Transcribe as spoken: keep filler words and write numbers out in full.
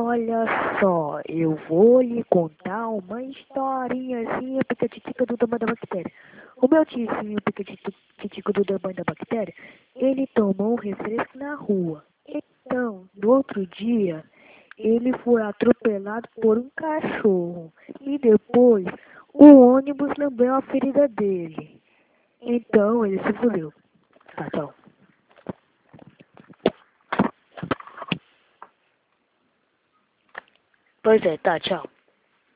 Olha só, eu vou lhe contar uma historinhazinha pica-titica do tamanho da bactéria. O meu tiozinho pica-titica do tamanho da bactéria, ele tomou um refresco na rua. Então, no outro dia, ele foi atropelado por um cachorro. E depois, o ônibus lambeu a ferida dele. Então, ele se fudeu. Tá, tchau. Pois é, tá, tchau.